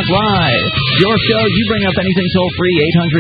Live. Your show, you bring up anything toll-free,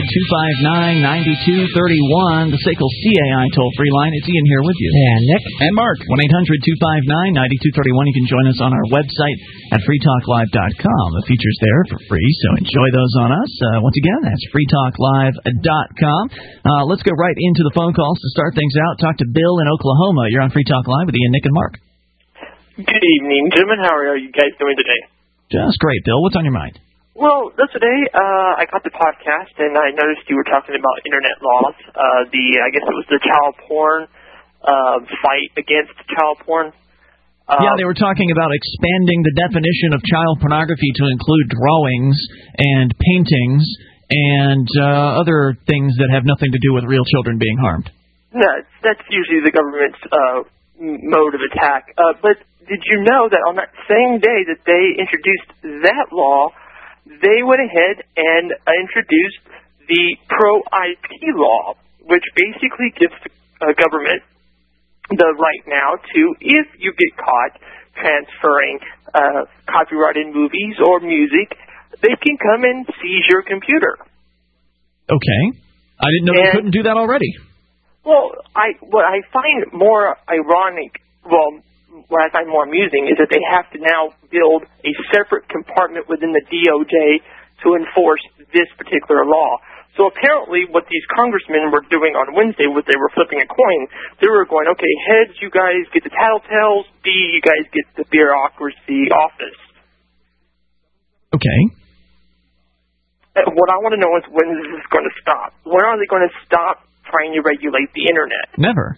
800-259-9231, the SACL CAI toll-free line. It's Ian here with you. And Nick. And Mark. 1-800-259-9231. You can join us on our website at freetalklive.com. The feature's there for free, so enjoy those on us. Once again, that's freetalklive.com. Let's go right into the phone calls to start things out. Talk to Bill in Oklahoma. You're on Free Talk Live with Ian, Nick, and Mark. Good evening, gentlemen. How are you guys doing today? Just great, Bill. What's on your mind? Well, yesterday I got the podcast, and I noticed you were talking about internet laws. I guess it was the child porn fight against child porn. Yeah, they were talking about expanding the definition of child pornography to include drawings and paintings and other things that have nothing to do with real children being harmed. No, that's usually the government's mode of attack. But did you know that on that same day that they introduced that law, they went ahead and introduced the pro-IP law, which basically gives the government the right now to, if you get caught transferring copyrighted movies or music, they can come and seize your computer. Okay. I didn't know they couldn't do that already. Well, what I find more ironic, what I find more amusing is that they have to now build a separate compartment within the DOJ to enforce this particular law. So apparently what these congressmen were doing on Wednesday was they were flipping a coin. They were going, okay, heads, you guys get the tattletales, D, you guys get the bureaucracy office. Okay. What I want to know is when this is going to stop. When are they going to stop trying to regulate the Internet? Never.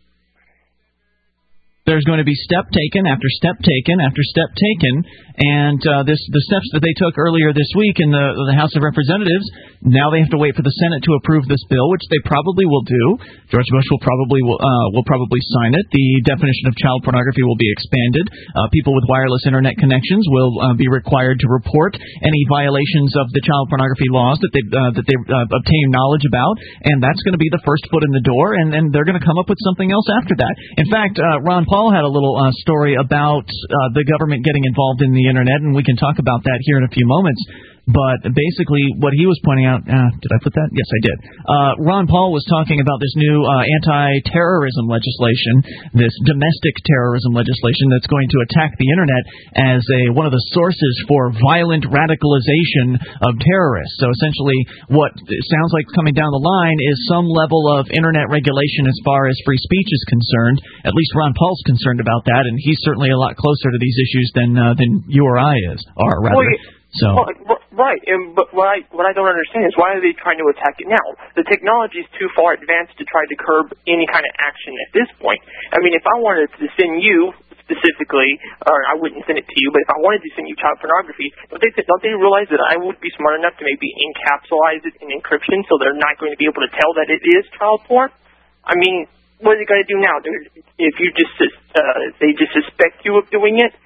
There's going to be step taken after step taken after step taken, and the steps that they took earlier this week in the House of Representatives, now they have to wait for the Senate to approve this bill, which they probably will do. George Bush will probably sign it. The definition of child pornography will be expanded. People with wireless Internet connections will be required to report any violations of the child pornography laws that they obtain knowledge about, and that's going to be the first foot in the door, and they're going to come up with something else after that. In fact, Ron Paul had a little story about the government getting involved in the Internet, and we can talk about that here in a few moments. But basically what he was pointing out, did I put that? Yes, I did. Ron Paul was talking about this new anti-terrorism legislation, this domestic terrorism legislation that's going to attack the Internet as one of the sources for violent radicalization of terrorists. So essentially what it sounds like coming down the line is some level of Internet regulation as far as free speech is concerned. At least Ron Paul's concerned about that, and he's certainly a lot closer to these issues than you or I are, rather. Right, but what I don't understand is why are they trying to attack it now? The technology is too far advanced to try to curb any kind of action at this point. I mean, if I wanted to send you specifically, or I wouldn't send it to you, but if I wanted to send you child pornography, don't they realize that I would be smart enough to maybe encapsulate it in encryption so they're not going to be able to tell that it is child porn? I mean, what are they going to do now? If they just suspect you of doing it,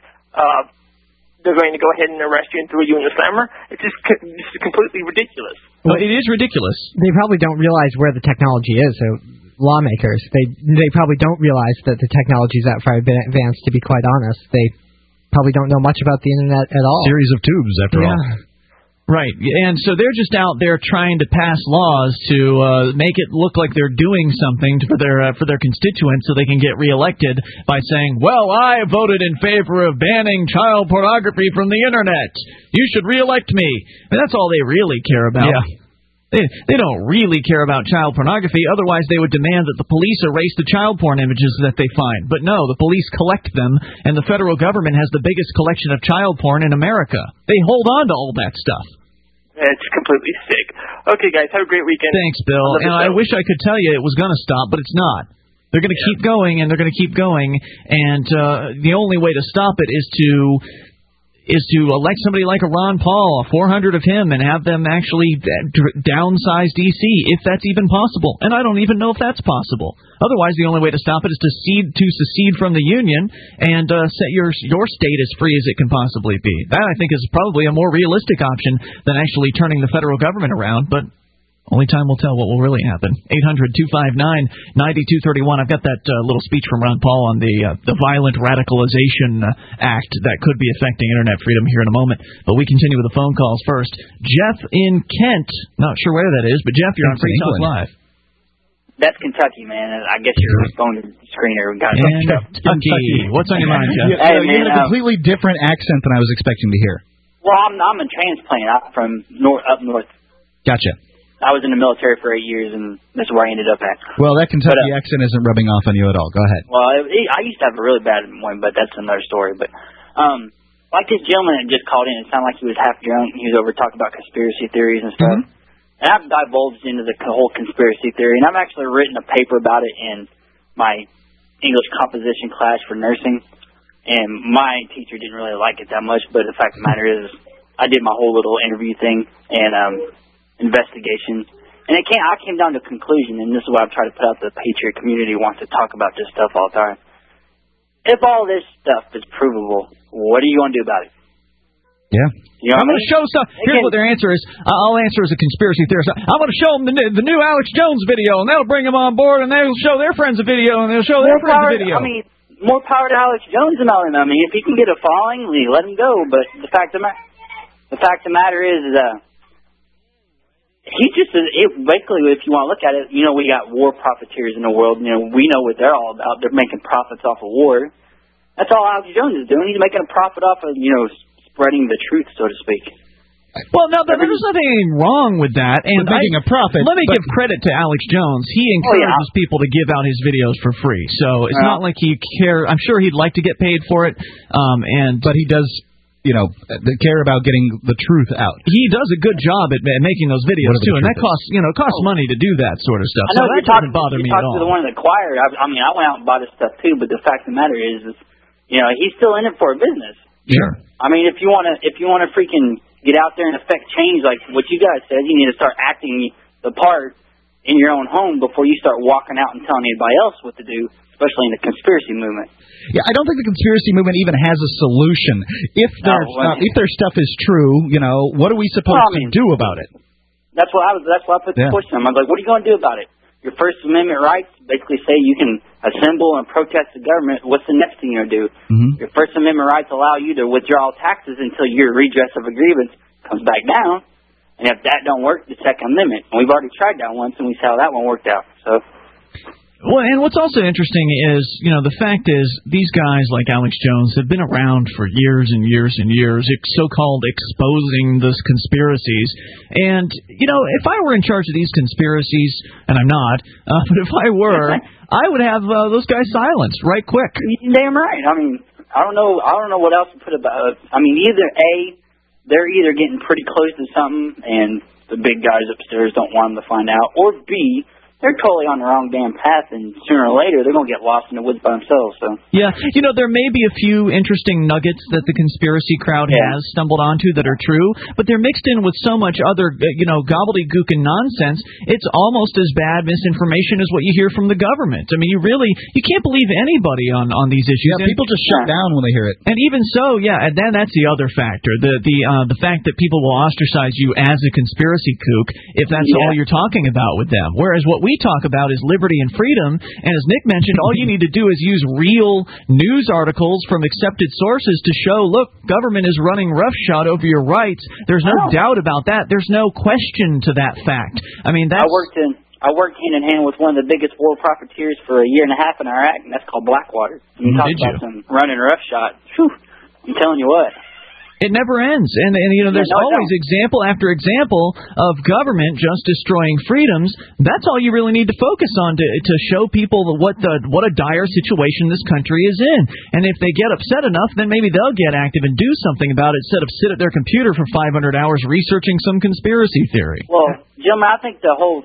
they're going to go ahead and arrest you and throw you in the slammer. It's just completely ridiculous. Well, it is ridiculous. They probably don't realize where the technology is. So lawmakers, they probably don't realize that the technology is that far advanced. To be quite honest, they probably don't know much about the Internet at all. Series of tubes, after all. Right, and so they're just out there trying to pass laws to make it look like they're doing something for their constituents so they can get reelected by saying, well, I voted in favor of banning child pornography from the Internet. You should reelect me. And that's all they really care about. Yeah. They don't really care about child pornography. Otherwise, they would demand that the police erase the child porn images that they find. But no, the police collect them, and the federal government has the biggest collection of child porn in America. They hold on to all that stuff. It's completely sick. Okay, guys, have a great weekend. Thanks, Bill. And I wish I could tell you it was going to stop, but it's not. They're going to keep going, and they're going to keep going, and the only way to stop it is to elect somebody like a Ron Paul, 400 of him, and have them actually downsize D.C., if that's even possible. And I don't even know if that's possible. Otherwise, the only way to stop it is to secede from the Union and set your state as free as it can possibly be. That, I think, is probably a more realistic option than actually turning the federal government around, but Only time will tell what will really happen. 800-259-9231. I've got that little speech from Ron Paul on the Violent Radicalization Act that could be affecting Internet freedom here in a moment. But we continue with the phone calls first. Jeff in Kent. Not sure where that is, but Jeff, you're on Free Talk Live. That's Kentucky, man. I guess your phone screener got it. Kentucky. What's on your mind, Jeff? Hey, you had a completely different accent than I was expecting to hear. Well, I'm a transplant. I'm from up north. Gotcha. I was in the military for 8 years, and that's where I ended up at. Well, that Kentucky accent isn't rubbing off on you at all. Go ahead. Well, I used to have a really bad one, but that's another story. But like this gentleman that just called in, it sounded like he was half drunk. He was over talking about conspiracy theories and stuff. Mm-hmm. And I've divulged into the whole conspiracy theory, and I've actually written a paper about it in my English composition class for nursing. And my teacher didn't really like it that much, but the fact of the matter is I did my whole little interview thing and investigation. And I came down to a conclusion, and this is what I've tried to put out to the Patriot community who wants to talk about this stuff all the time. If all this stuff is provable, what are you going to do about it? Yeah. You know I'm going to show stuff. Here's what their answer is. I'll answer as a conspiracy theorist. I'm going to show them the new Alex Jones video, and that'll bring them on board, and they'll show their friends a video, and they'll show their friends a video. I mean, more power to Alex Jones and all him. I mean, if he can get a following, let him go. But the fact of the matter is he's just basically, if you want to look at it, we got war profiteers in the world. We know what they're all about. They're making profits off of war. That's all Alex Jones is doing. He's making a profit off of spreading the truth, so to speak. Well, no, there's nothing wrong with that. And making a profit. Let me give credit to Alex Jones. He encourages people to give out his videos for free. So it's not like he cares. I'm sure he'd like to get paid for it. But he does, care about getting the truth out. He does a good job at making those videos too, and that costs money to do that sort of stuff. I know so that doesn't bother me at all. To the one that acquired. I mean, I went out and bought his stuff too. But the fact of the matter is, he's still in it for a business. Sure. I mean, if you want to freaking get out there and affect change, like what you guys said, you need to start acting the part in your own home before you start walking out and telling anybody else what to do, especially in the conspiracy movement. Yeah, I don't think the conspiracy movement even has a solution. If their stuff is true, what are we supposed to do about it? That's why I put the question. I was like, what are you going to do about it? Your First Amendment rights basically say you can assemble and protest the government. What's the next thing you're going to do? Mm-hmm. Your First Amendment rights allow you to withdraw taxes until your redress of a grievance comes back down. And if that don't work, the Second Amendment. And we've already tried that once, and we saw how that one worked out. So. Well, and what's also interesting is, the fact is these guys like Alex Jones have been around for years and years and years, so-called exposing those conspiracies. And, if I were in charge of these conspiracies, and I'm not, but if I were, I would have those guys silenced right quick. Damn right. I mean, I don't know what else to put about it. I mean, they're either getting pretty close to something and the big guys upstairs don't want them to find out, or B, they're totally on the wrong damn path, and sooner or later they're going to get lost in the woods by themselves. So. Yeah, there may be a few interesting nuggets that the conspiracy crowd has stumbled onto that are true, but they're mixed in with so much other, gobbledygook and nonsense. It's almost as bad misinformation as what you hear from the government. I mean, you can't believe anybody on these issues. Yeah, people just shut down when they hear it. And even so, and then that's the other factor, the fact that people will ostracize you as a conspiracy kook if that's all you're talking about with them. Whereas what we talk about is liberty and freedom, and as Nick mentioned, all you need to do is use real news articles from accepted sources to show, look, government is running roughshod over your rights. There's no doubt about that. There's no question to that fact. I mean, I worked hand in hand with one of the biggest war profiteers for a year and a half in Iraq, and that's called Blackwater. You talk about some running roughshod. Whew, I'm telling you what. It never ends, and there's always example after example of government just destroying freedoms. That's all you really need to focus on to show people what a dire situation this country is in. And if they get upset enough, then maybe they'll get active and do something about it instead of sit at their computer for 500 hours researching some conspiracy theory. Well, Jim, I think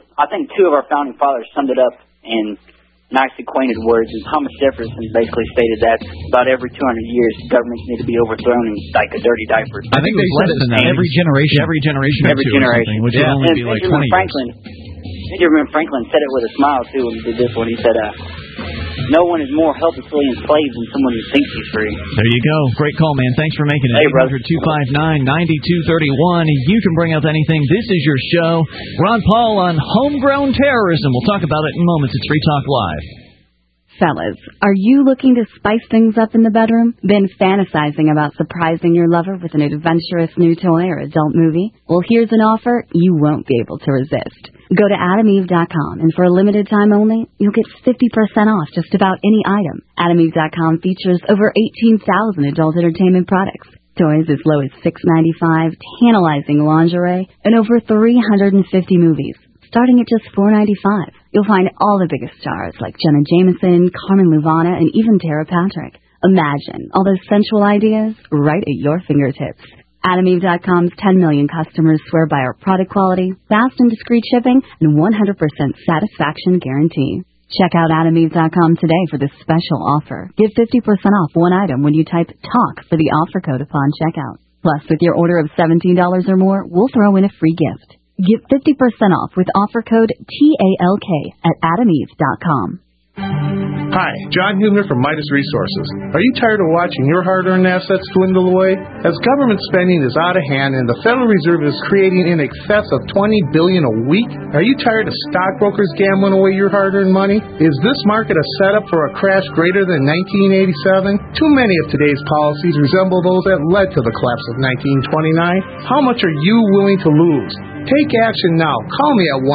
two of our founding fathers summed it up in nice acquainted words, and Thomas Jefferson basically stated that about every 200 years governments need to be overthrown and like a dirty diaper. I think they said it every generation. Every generation, which would only be like 20 years. Benjamin Franklin said it with a smile too when he did this one. He said, No one is more helplessly enslaved than someone who thinks he's free. There you go. Great call, man. Thanks for making it. Hey, brother. 800-259-9231. You can bring up anything. This is your show. Ron Paul on homegrown terrorism. We'll talk about it in moments. It's Free Talk Live. Fellas, are you looking to spice things up in the bedroom? Been fantasizing about surprising your lover with an adventurous new toy or adult movie? Well, here's an offer you won't be able to resist. Go to AdamEve.com, and for a limited time only, you'll get 50% off just about any item. AdamEve.com features over 18,000 adult entertainment products. Toys as low as $6.95, tantalizing lingerie, and over 350 movies, starting at just $4.95. You'll find all the biggest stars like Jenna Jameson, Carmen Luvana, and even Tara Patrick. Imagine all those sensual ideas right at your fingertips. AdamEve.com's 10 million customers swear by our product quality, fast and discreet shipping, and 100% satisfaction guarantee. Check out AdamEve.com today for this special offer. Get 50% off one item when you type TALK for the offer code upon checkout. Plus, with your order of $17 or more, we'll throw in a free gift. Get 50% off with offer code TALK at AdamEve.com. Hi, John Huebner from Midas Resources. Are you tired of watching your hard-earned assets dwindle away? As government spending is out of hand and the Federal Reserve is creating in excess of $20 billion a week, are you tired of stockbrokers gambling away your hard-earned money? Is this market a setup for a crash greater than 1987? Too many of today's policies resemble those that led to the collapse of 1929. How much are you willing to lose? Take action now. Call me at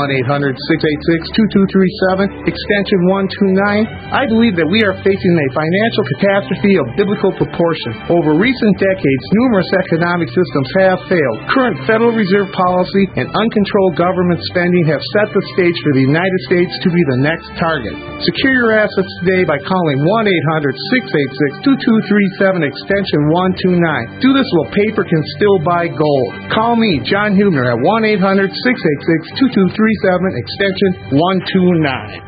1-800-686-2237, extension 129. I believe that we are facing a financial catastrophe of biblical proportion. Over recent decades, numerous economic systems have failed. Current Federal Reserve policy and uncontrolled government spending have set the stage for the United States to be the next target. Secure your assets today by calling 1-800-686-2237, extension 129. Do this while paper can still buy gold. Call me, John Huebner, at 1-800-686-2237, extension 129.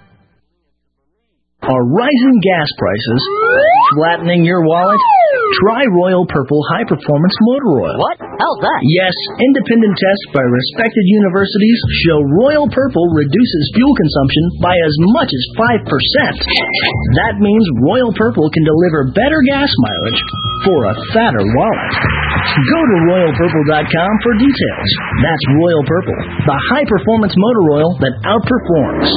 Are rising gas prices flattening your wallet? Try Royal Purple High Performance Motor Oil. What? How's that? Yes, independent tests by respected universities show Royal Purple reduces fuel consumption by as much as 5%. That means Royal Purple can deliver better gas mileage for a fatter wallet. Go to RoyalPurple.com for details. That's Royal Purple, the high-performance motor oil that outperforms.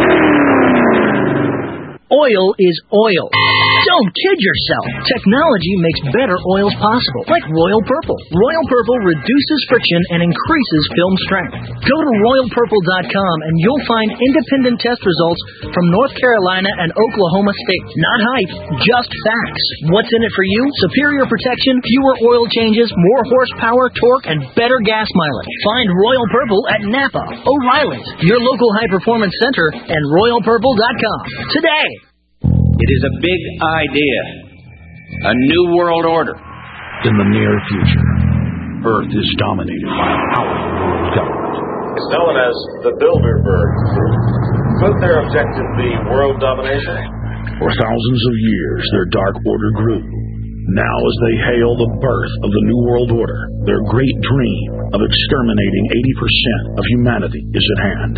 Oil is oil. Don't kid yourself. Technology makes better oils possible, like Royal Purple. Royal Purple reduces friction and increases film strength. Go to RoyalPurple.com and you'll find independent test results from North Carolina and Oklahoma State. Not hype, just facts. What's in it for you? Superior protection, fewer oil changes, more horsepower, torque, and better gas mileage. Find Royal Purple at Napa, O'Reilly's, your local high-performance center, and RoyalPurple.com today. It is a big idea, a new world order. In the near future, Earth is dominated by a powerful world government. It's known as the Bilderberg Group. Could their objective be world domination? For thousands of years, their dark order grew. Now, as they hail the birth of the New World Order, their great dream of exterminating 80% of humanity is at hand.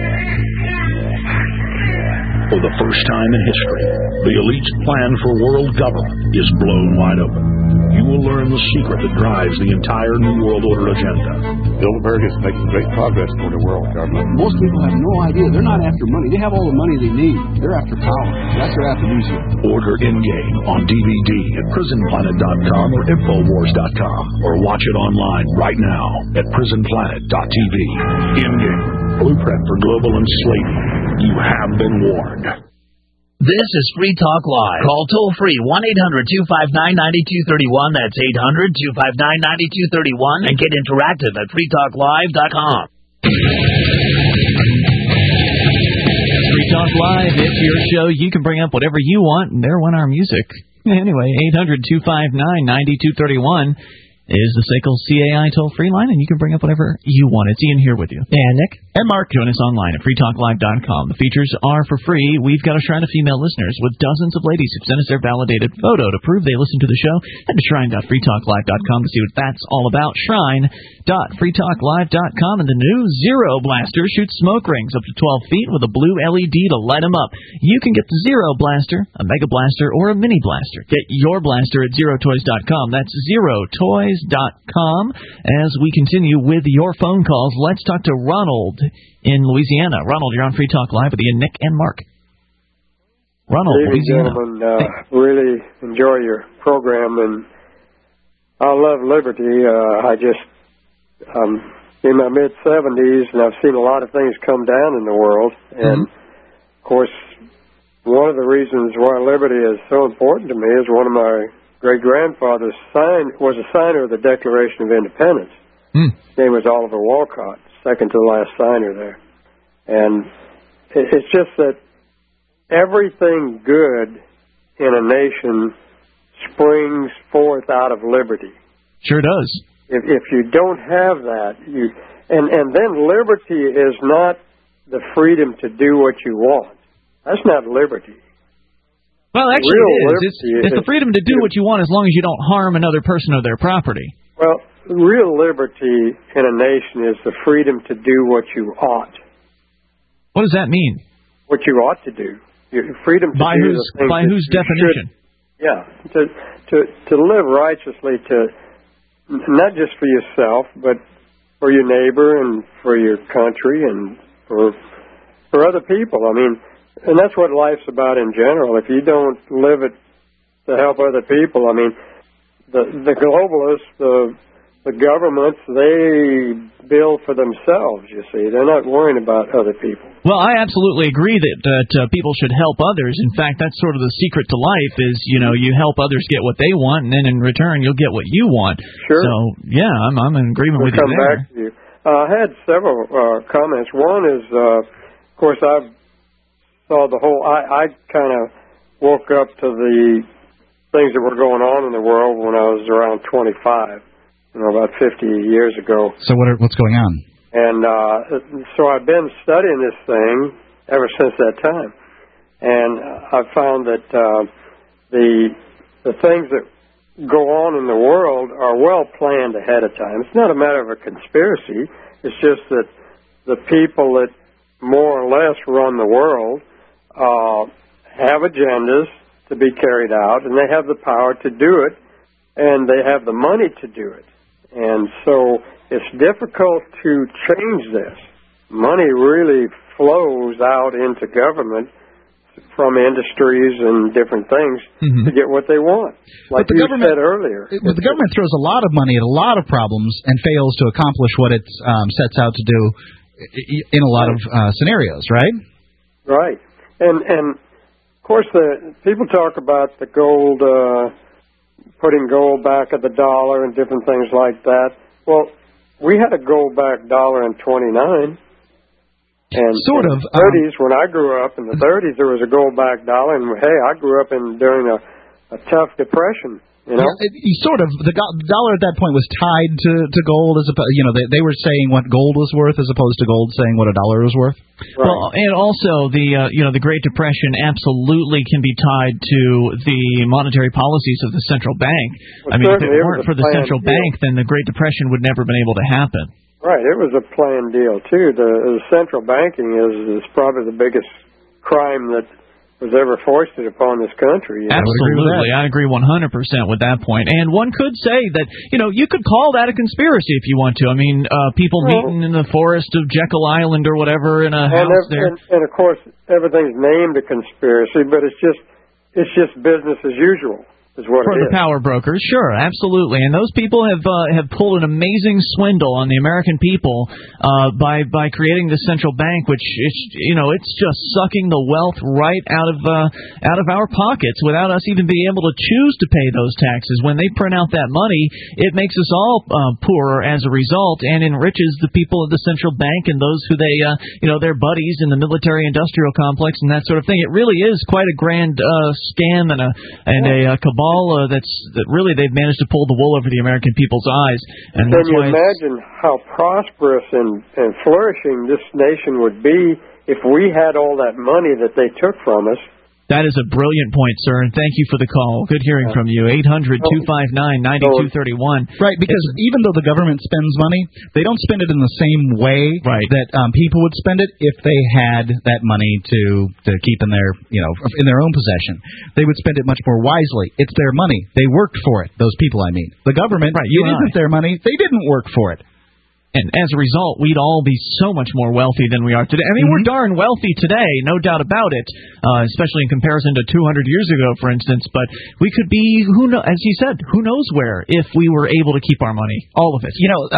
For the first time in history, the elite's plan for world government is blown wide open. You will learn the secret that drives the entire New World Order agenda. Bilderberg is making great progress toward a world government. Most people have no idea. They're not after money. They have all the money they need. They're after power. That's their aphrodisiac. Order In-Game on DVD at PrisonPlanet.com or Infowars.com, or watch it online right now at PrisonPlanet.tv. In-Game, blueprint for global enslavement. You have been warned. This is Free Talk Live. Call toll-free 1-800-259-9231. That's 800-259-9231. And get interactive at freetalklive.com. Free Talk Live, it's your show. You can bring up whatever you want, and there went our music. Anyway, 800-259-9231. is the SACL CAI toll-free line, and you can bring up whatever you want. It's Ian here with you. And Nick. And Mark. Join us online at freetalklive.com. The features are for free. We've got a shrine of female listeners with dozens of ladies who've sent us their validated photo to prove they listen to the show. Head to shrine.freetalklive.com to see what that's all about. Shrine.freetalklive.com. And the new Zero Blaster shoots smoke rings up to 12 feet with a blue LED to light them up. You can get the Zero Blaster, a Mega Blaster, or a Mini Blaster. Get your blaster at zerotoys.com. That's zerotoys.com. As we continue with your phone calls, let's talk to Ronald in Louisiana. Ronald, you're on Free Talk Live with Ian, Nick, and Mark. Ronald, Louisiana. Gentlemen, really enjoy your program, and I love liberty. I'm in my mid-70s, and I've seen a lot of things come down in the world, and of course, one of the reasons why liberty is so important to me is one of my great-grandfathers was a signer of the Declaration of Independence. His name was Oliver Wolcott, second to the last signer there. And it's just that everything good in a nation springs forth out of liberty. Sure does. If you don't have that, and then liberty is not the freedom to do what you want. That's not liberty. Well, actually, it is. It's the freedom to do what you want as long as you don't harm another person or their property. Well, real liberty in a nation is the freedom to do what you ought. What does that mean? What you ought to do. Your freedom to do the things by whose definition? To live righteously, to not just for yourself, but for your neighbor and for your country and for other people. I mean, and that's what life's about in general. If you don't live it to help other people, I mean, the globalists, the governments, they build for themselves, you see. They're not worrying about other people. Well, I absolutely agree that people should help others. In fact, that's sort of the secret to life is, you help others get what they want, and then in return you'll get what you want. Sure. So, yeah, I'm in agreement with you there. We'll come back to you. I had several comments. One is, of course, I saw the whole... I kind of woke up to the things that were going on in the world when I was around 25, about 50 years ago. So what's going on? And so I've been studying this thing ever since that time. And I found that the things that go on in the world are well planned ahead of time. It's not a matter of a conspiracy. It's just that the people that more or less run the world have agendas to be carried out, and they have the power to do it, and they have the money to do it. And so it's difficult to change this. Money really flows out into government from industries and different things to get what they want. Like you said earlier. But the government throws a lot of money at a lot of problems and fails to accomplish what it sets out to do in a lot of scenarios, right? Right. And of course, the people talk about the gold, putting gold back at the dollar and different things like that. Well, we had a gold-backed dollar in 29. And sort of. In the 30s, when I grew up, in the 30s, there was a gold-backed dollar. And, hey, I grew up during a tough depression. Yeah, sort of. The dollar at that point was tied to gold, as they were saying what gold was worth as opposed to gold saying what a dollar was worth. Right. Well, and also the Great Depression absolutely can be tied to the monetary policies of the central bank. Well, I mean, if it weren't for the central bank, then the Great Depression would never been able to happen. Right. It was a planned deal too. The central banking is probably the biggest crime that was ever foisted upon this country. Absolutely. I agree 100% with that point. And one could say that, you could call that a conspiracy if you want to. I mean, people meeting in the forest of Jekyll Island or whatever in a house there. And, of course, everything's named a conspiracy, but it's just business as usual. Is what for it the power brokers, sure, absolutely, and those people have pulled an amazing swindle on the American people by creating the central bank, which it's just sucking the wealth right out of our pockets without us even being able to choose to pay those taxes. When they print out that money, it makes us all poorer as a result, and enriches the people of the central bank and those who they their buddies in the military-industrial complex and that sort of thing. It really is quite a grand scam and a cabal all that really they've managed to pull the wool over the American people's eyes, and Can that's you why imagine how prosperous and flourishing this nation would be if we had all that money that they took from us? That is a brilliant point, sir, and thank you for the call. Good hearing from you. 800-259-9231. Right, because even though the government spends money, they don't spend it in the same way that people would spend it if they had that money to keep in their in their own possession. They would spend it much more wisely. It's their money. They worked for it. Those people, I mean, the government. It isn't their money. They didn't work for it. And as a result, we'd all be so much more wealthy than we are today. I mean, we're darn wealthy today, no doubt about it, especially in comparison to 200 years ago, for instance. But we could be, as he said, who knows where if we were able to keep our money, all of it.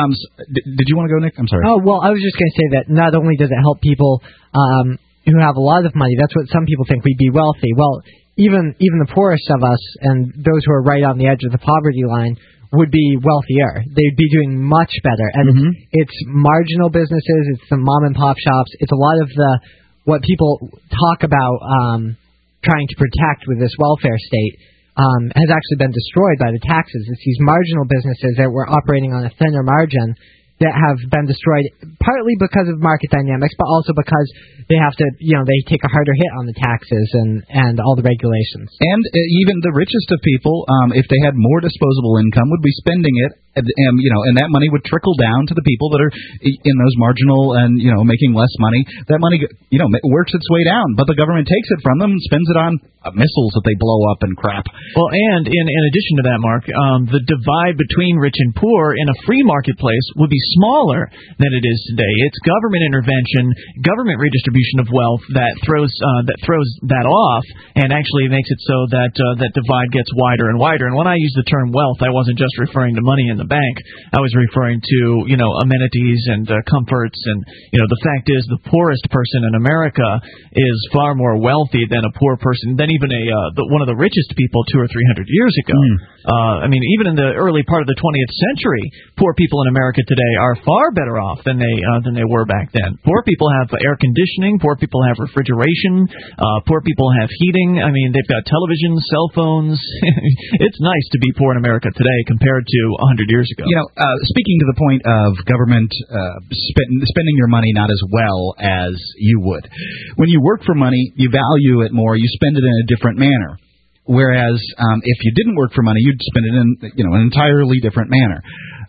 Did you want to go, Nick? I'm sorry. Oh, well, I was just going to say that not only does it help people who have a lot of money, that's what some people think, we'd be wealthy. Well, even the poorest of us and those who are right on the edge of the poverty line would be wealthier. They'd be doing much better. And it's marginal businesses, it's the mom and pop shops, it's a lot of what people talk about trying to protect with this welfare state has actually been destroyed by the taxes. It's these marginal businesses that were operating on a thinner margin that have been destroyed partly because of market dynamics, but also because they have to, they take a harder hit on the taxes and all the regulations. And even the richest of people, if they had more disposable income, would be spending it, and that money would trickle down to the people that are in those marginal and, making less money. That money, works its way down, but the government takes it from them and spends it on missiles that they blow up and crap. Well, and in addition to that, Mark, the divide between rich and poor in a free marketplace would be smaller than it is today. It's government intervention, government redistribution of wealth that throws that off and actually makes it so that that divide gets wider and wider. And when I use the term wealth, I wasn't just referring to money in the bank. I was referring to amenities and comforts. And the fact is, the poorest person in America is far more wealthy than a poor person, than even one of the richest people 200 or 300 years ago. I mean, even in the early part of the 20th century, poor people in America today are far better off than they were back then. Poor people have air conditioning. Poor people have refrigeration. Poor people have heating. I mean, they've got television, cell phones. It's nice to be poor in America today compared to 100 years ago. Speaking to the point of government spending your money not as well as you would. When you work for money, you value it more. You spend it in a different manner. Whereas if you didn't work for money, you'd spend it in an entirely different manner.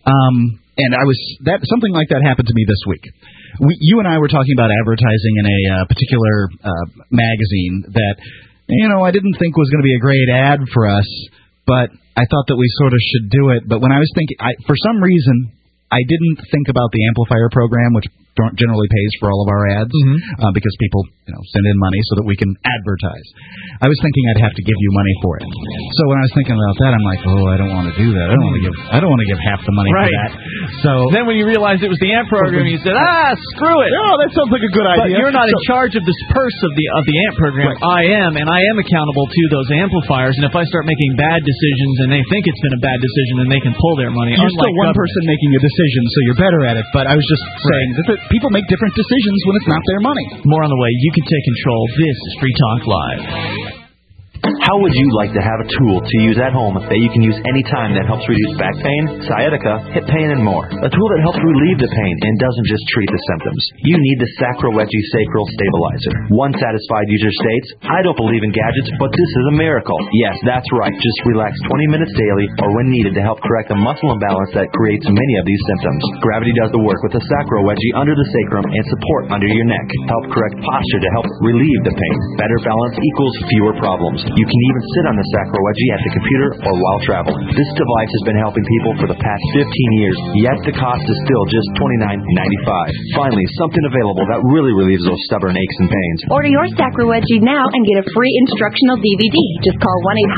And something like that happened to me this week. You and I were talking about advertising in a particular magazine that I didn't think was going to be a great ad for us, but I thought that we sort of should do it. But when I was thinking, for some reason, I didn't think about the amplifier program, which generally pays for all of our ads because people send in money so that we can advertise. I was thinking I'd have to give you money for it. So when I was thinking about that, I'm like, I don't want to do that. I don't want to give half the money for that. So then when you realized it was the AMP program, you said, screw it. Oh, that sounds like a good idea. But you're not in charge of this purse of the AMP program. Right. I am accountable to those amplifiers. And if I start making bad decisions and they think it's been a bad decision, then they can pull their money. You're still one person making a decision, so you're better at it. But I was just saying that people make different decisions when it's not their money. More on the way. You can take control. This is Free Talk Live. How would you like to have a tool to use at home that you can use anytime that helps reduce back pain, sciatica, hip pain, and more? A tool that helps relieve the pain and doesn't just treat the symptoms. You need the Sacroweggee Sacral Stabilizer. One satisfied user states, I don't believe in gadgets, but this is a miracle. Yes, that's right. Just relax 20 minutes daily or when needed to help correct the muscle imbalance that creates many of these symptoms. Gravity does the work with the Sacroweggee under the sacrum and support under your neck. Help correct posture to help relieve the pain. Better balance equals fewer problems. You can even sit on the Sacroweggee at the computer or while traveling. This device has been helping people for the past 15 years, yet the cost is still just $29.95. Finally, something available that really relieves those stubborn aches and pains. Order your Sacroweggee now and get a free instructional DVD. Just call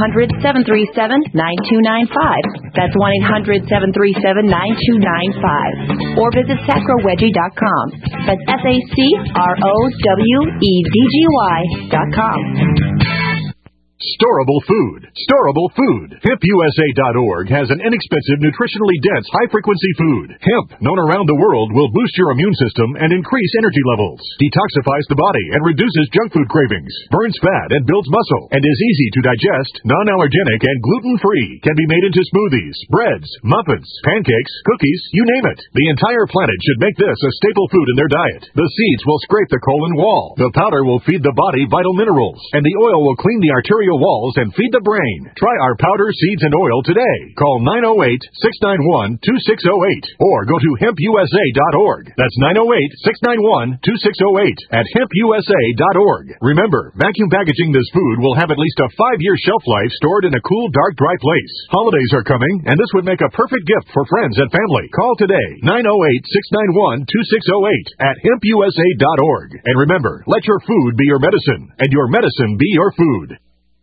1-800-737-9295. That's 1-800-737-9295. Or visit sacroweggee.com. That's SACROWEDGY.com. Storable food. Storable food. HempUSA.org has an inexpensive, nutritionally dense, high-frequency food. Hemp, known around the world, will boost your immune system and increase energy levels, detoxifies the body and reduces junk food cravings, burns fat and builds muscle, and is easy to digest, non-allergenic, and gluten-free. Can be made into smoothies, breads, muffins, pancakes, cookies, you name it. The entire planet should make this a staple food in their diet. The seeds will scrape the colon wall. The powder will feed the body vital minerals, and the oil will clean the arterial walls and feed the brain. Try our powder, seeds, and oil today. Call 908-691-2608 or go to hempusa.org. That's 908-691-2608 at hempusa.org. Remember, vacuum packaging this food will have at least a 5-year shelf life stored in a cool, dark, dry place. Holidays are coming, and this would make a perfect gift for friends and family. Call today, 908-691-2608 at hempusa.org. And remember, let your food be your medicine, and your medicine be your food.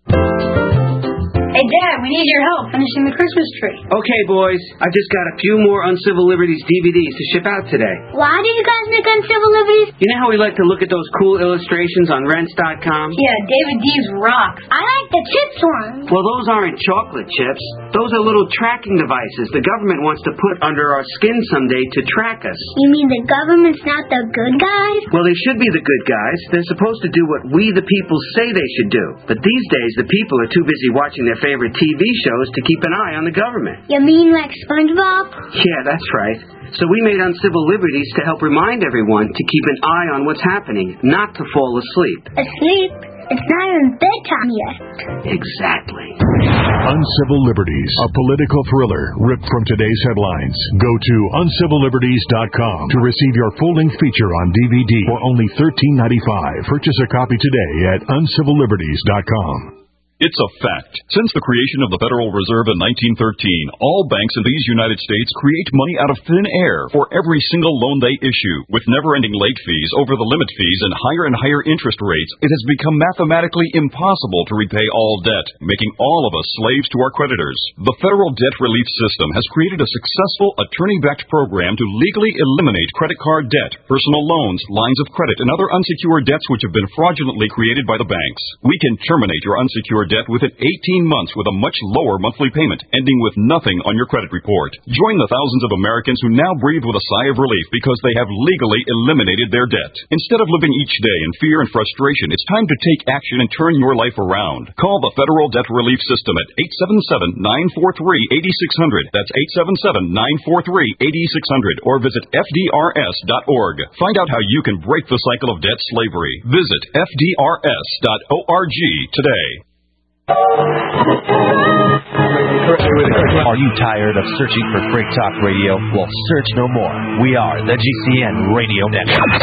Hey, Dad, we need your help finishing the Christmas tree. Okay, boys. I've just got a few more Uncivil Liberties DVDs to ship out today. Why do you guys make Uncivil Liberties? You know how we like to look at those cool illustrations on Rents.com? Yeah, David D's rocks. I like the chips ones. Well, those aren't chocolate chips. Those are little tracking devices the government wants to put under our skin someday to track us. You mean the government's not the good guys? Well, they should be the good guys. They're supposed to do what we, the people, say they should do. But these days, the people are too busy watching their favorite TV shows to keep an eye on the government. You mean like SpongeBob? Yeah, that's right. So we made Uncivil Liberties to help remind everyone to keep an eye on what's happening, not to fall asleep. Asleep? It's not even bedtime yet. Exactly. Uncivil Liberties, a political thriller ripped from today's headlines. Go to uncivilliberties.com to receive your full-length feature on DVD for only $13.95. Purchase a copy today at uncivilliberties.com. It's a fact. Since the creation of the Federal Reserve in 1913, all banks in these United States create money out of thin air for every single loan they issue. With never-ending late fees, over-the-limit fees, and higher interest rates, it has become mathematically impossible to repay all debt, making all of us slaves to our creditors. The Federal Debt Relief System has created a successful attorney-backed program to legally eliminate credit card debt, personal loans, lines of credit, and other unsecured debts which have been fraudulently created by the banks. We can terminate your unsecured debt within 18 months with a much lower monthly payment, ending with nothing on your credit report. Join the thousands of Americans who now breathe with a sigh of relief because they have legally eliminated their debt. Instead of living each day in fear and frustration, it's time to take action and turn your life around. Call the Federal Debt Relief System at 877-943-8600. That's 877-943-8600. Or visit FDRS.org. Find out how you can break the cycle of debt slavery. Visit FDRS.org today. Are you tired of searching for Freak Talk Radio? Well, search no more. We are the GCN Radio Network.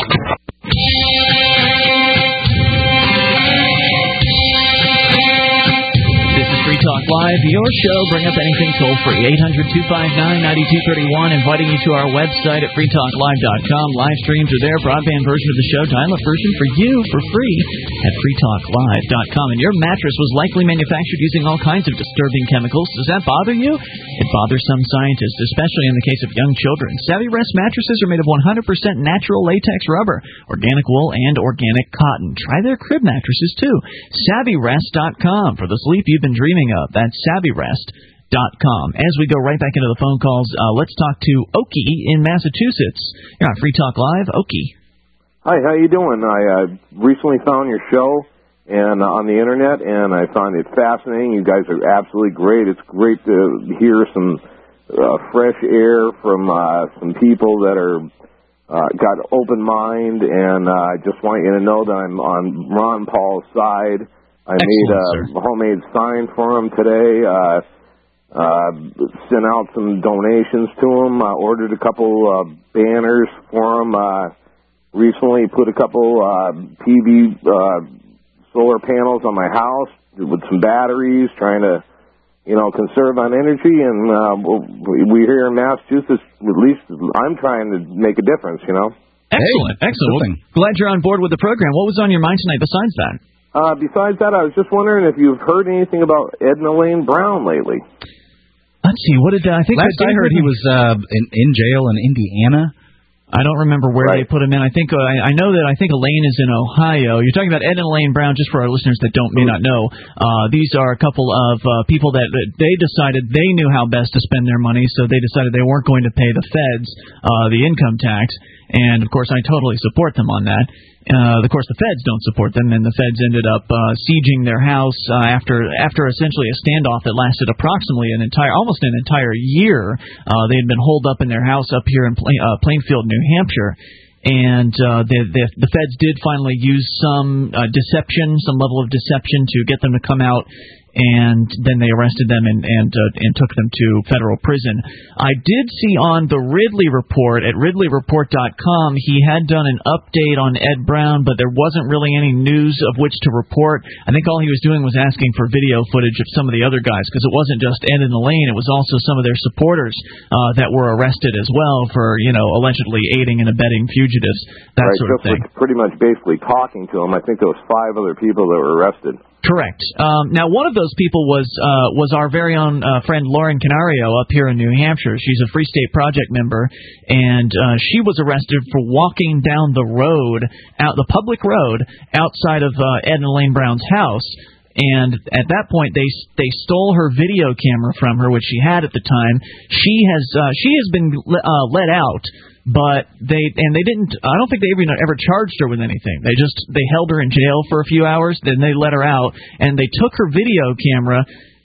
Free Talk Live, your show. Bring up anything toll-free. 800-259-9231. Inviting you to our website at freetalklive.com. Live streams are there. Broadband version of the show. Dial-up version for you for free at freetalklive.com. And your mattress was likely manufactured using all kinds of disturbing chemicals. Does that bother you? It bothers some scientists, especially in the case of young children. Savvy Rest mattresses are made of 100% natural latex rubber, organic wool, and organic cotton. Try their crib mattresses, too. SavvyRest.com for the sleep you've been dreaming of. That's SavvyRest.com. As we go right back into the phone calls, let's talk to Okie in Massachusetts. You're on Free Talk Live. Okie. Hi, how you doing? I recently found your show and on the internet, and I found it fascinating. You guys are absolutely great. It's great to hear some fresh air from some people that are got open mind, and I just want you to know that I'm on Ron Paul's side. I made a homemade sign for him today, sent out some donations to him, ordered a couple banners for him, recently put a couple PV solar panels on my house with some batteries, trying to, conserve on energy, and we here in Massachusetts, at least I'm trying to make a difference, Excellent. Well, glad you're on board with the program. What was on your mind tonight besides that? Besides that, I was just wondering if you've heard anything about Edna Lane Brown lately. Let's see. What did I think? Last I heard, he was in jail in Indiana. I don't remember where they put him in. I think I know that Elaine is in Ohio. You're talking about Ed and Elaine Brown, just for our listeners that may not know. These are a couple of people that they decided they knew how best to spend their money, so they decided they weren't going to pay the feds the income tax. And, of course, I totally support them on that. Of course, the feds don't support them, and the feds ended up sieging their house after essentially a standoff that lasted approximately almost an entire year. They had been holed up in their house up here in Plainfield, New Hampshire. And the feds did finally use some level of deception to get them to come out, and then they arrested them and took them to federal prison. I did see on the Ridley Report at RidleyReport.com he had done an update on Ed Brown, but there wasn't really any news of which to report. I think all he was doing was asking for video footage of some of the other guys, because it wasn't just Ed and Elaine, it was also some of their supporters that were arrested as well for, allegedly aiding and abetting fugitives, that sort of thing. Pretty much basically talking to him. I think there was 5 other people that were arrested. Correct. Now, one of those people was our very own friend Lauren Canario up here in New Hampshire. She's a Free State Project member, and she was arrested for walking down the public road outside of Ed and Elaine Brown's house. And at that point, they stole her video camera from her, which she had at the time. She has been let out. But they didn't. I don't think they even ever charged her with anything. They held her in jail for a few hours, then they let her out, and they took her video camera.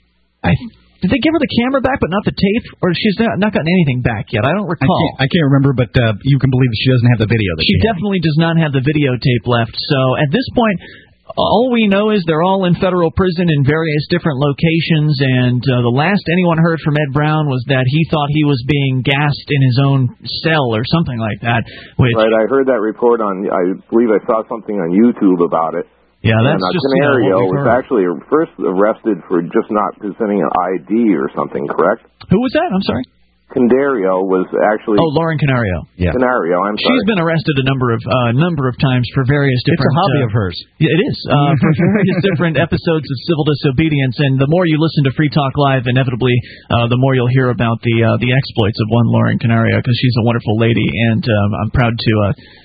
Did they give her the camera back, but not the tape, or she's not gotten anything back yet? I don't recall. I can't remember, but you can believe that she doesn't have the video. She definitely does not have the videotape left. So at this point, all we know is they're all in federal prison in various different locations, and the last anyone heard from Ed Brown was that he thought he was being gassed in his own cell or something like that. Right, I heard that report I believe I saw something on YouTube about it. Yeah, that's just Canario was actually first arrested for just not presenting an ID or something, correct? Who was that? I'm sorry? Canario was actually... Oh, Lauren Canario. Yeah. Canario, I'm sorry. She's been arrested a number of times for various different... It's a hobby of hers. Yeah, it is. For various different episodes of civil disobedience, and the more you listen to Free Talk Live, inevitably, the more you'll hear about the exploits of one Lauren Canario, because she's a wonderful lady, and I'm proud to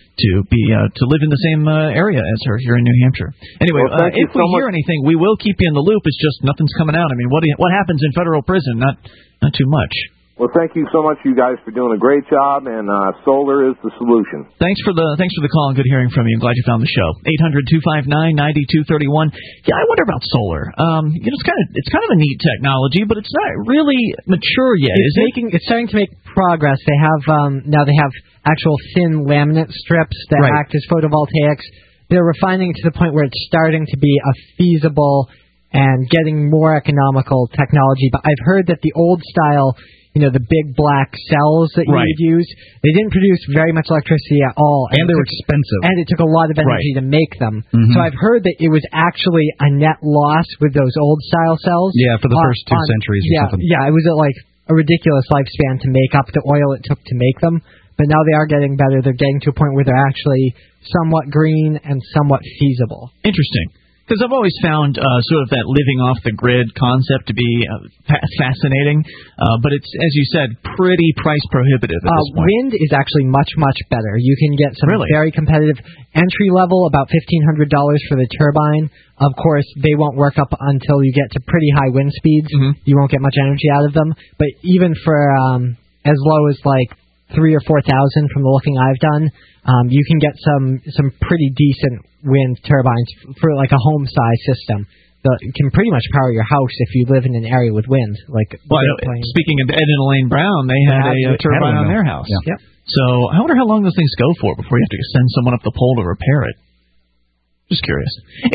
live in the same area as her here in New Hampshire. Anyway, if we hear anything, we will keep you in the loop. It's just nothing's coming out. I mean, what happens in federal prison? Not too much. Well, thank you so much, you guys, for doing a great job, and solar is the solution. Thanks for the call and good hearing from you. I'm glad you found the show. 800-259-9231. Yeah, I wonder about solar. It's kind of a neat technology, but it's not really mature yet. It's starting to make progress. They have now actual thin laminate strips that act as photovoltaics. They're refining it to the point where it's starting to be a feasible and getting more economical technology. But I've heard that the old style, the big black cells that you would use, they didn't produce very much electricity at all. And they were expensive. And it took a lot of energy to make them. Mm-hmm. So I've heard that it was actually a net loss with those old style cells. Yeah, for the first 2 centuries or something. Yeah, it was like a ridiculous lifespan to make up the oil it took to make them. But now they are getting better. They're getting to a point where they're actually somewhat green and somewhat feasible. Interesting. Because I've always found sort of that living off the grid concept to be fascinating, but it's, as you said, pretty price prohibitive at this point. Wind is actually much, much better. You can get some very competitive entry level, about $1,500 for the turbine. Of course, they won't work up until you get to pretty high wind speeds. Mm-hmm. You won't get much energy out of them. But even for as low as like 3,000 or 4,000 from the looking I've done, you can get some pretty decent wind turbines for like a home size system that can pretty much power your house if you live in an area with wind. Speaking of Ed and Elaine Brown, they had a turbine on their house. Yeah. Yep. So I wonder how long those things go for before you have to send someone up the pole to repair it. Just curious.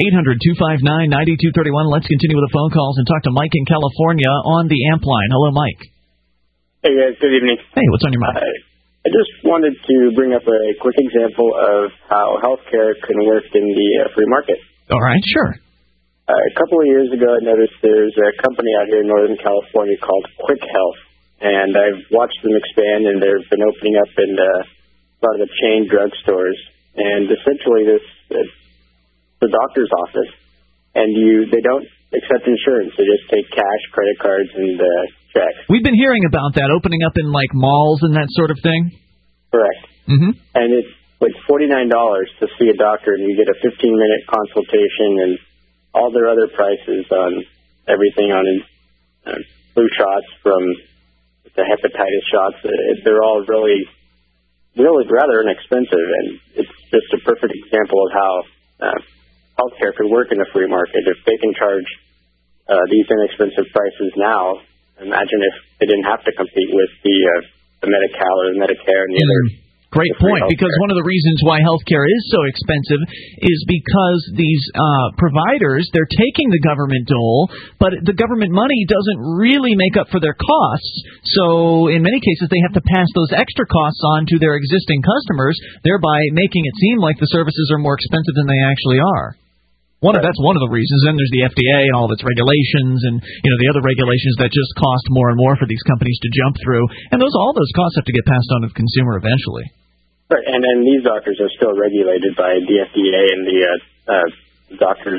800-259-9231. Let's continue with the phone calls and talk to Mike in California on the AMP line. Hello, Mike. Hey, guys. Good evening. Hey, what's on your mind? I just wanted to bring up a quick example of how healthcare can work in the free market. All right, sure. A couple of years ago, I noticed there's a company out here in Northern California called Quick Health, and I've watched them expand, and they've been opening up in a lot of the chain drugstores. And essentially, it's the doctor's office, and they don't accept insurance. They just take cash, credit cards, and checks. We've been hearing about that opening up in like malls and that sort of thing. Correct. and it's like $49 to see a doctor, and you get a 15-minute consultation and all their other prices on everything on flu shots from the hepatitis shots. They're all really rather inexpensive, and it's just a perfect example of how healthcare could work in a free market. If they can charge these inexpensive prices now, imagine if they didn't have to compete with the Medi-Cal or the Medicare and the other. Great point, because one of the reasons why healthcare is so expensive is because these providers, they're taking the government dole, but the government money doesn't really make up for their costs. So in many cases, they have to pass those extra costs on to their existing customers, thereby making it seem like the services are more expensive than they actually are. That's one of the reasons. Then there's the FDA and all of its regulations, and the other regulations that just cost more and more for these companies to jump through, and all those costs have to get passed on to the consumer eventually. Right, and then these doctors are still regulated by the FDA and the Doctors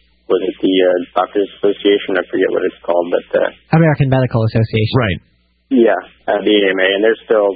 Association? I forget what it's called, but American Medical Association. Right. Yeah, the AMA, and they're still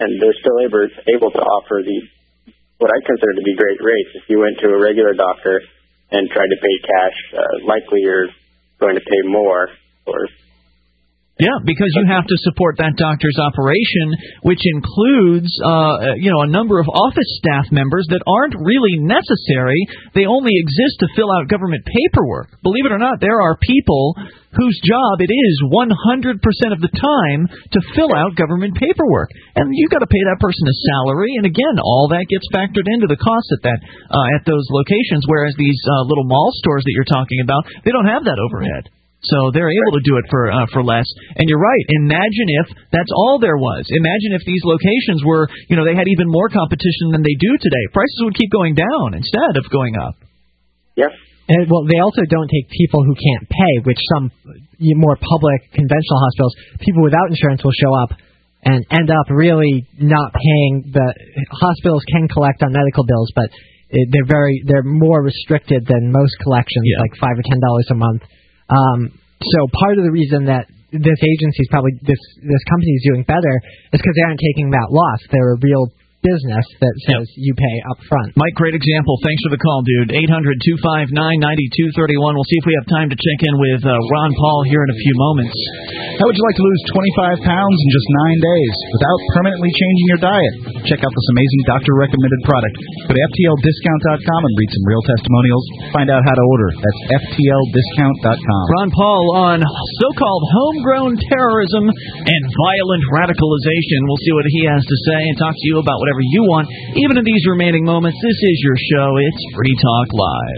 able to offer what I consider to be great rates. If you went to a regular doctor and tried to pay cash, likely you're going to pay more or. Yeah, because you have to support that doctor's operation, which includes, a number of office staff members that aren't really necessary. They only exist to fill out government paperwork. Believe it or not, there are people whose job it is 100% of the time to fill out government paperwork, and you've got to pay that person a salary. And again, all that gets factored into the cost at those locations. Whereas these little mall stores that you're talking about, they don't have that overhead. So they're able to do it for less. And you're right. Imagine if that's all there was. Imagine if these locations were, they had even more competition than they do today. Prices would keep going down instead of going up. Yep. And, they also don't take people who can't pay, which some more public conventional hospitals, people without insurance will show up and end up really not paying. The hospitals can collect on medical bills, but they're more restricted than most collections, like $5 or $10 a month. So part of the reason that this agency's this company's doing better is because they aren't taking that loss. They're a real business that says you pay up front. Mike, great example. Thanks for the call, dude. 800-259-9231. We'll see if we have time to check in with Ron Paul here in a few moments. How would you like to lose 25 pounds in just 9 days without permanently changing your diet? Check out this amazing doctor-recommended product. Go to FTLDiscount.com and read some real testimonials. Find out how to order. That's FTLDiscount.com. Ron Paul on so-called homegrown terrorism and violent radicalization. We'll see what he has to say and talk to you about whatever you want. Even in these remaining moments, this is your show. It's Free Talk Live.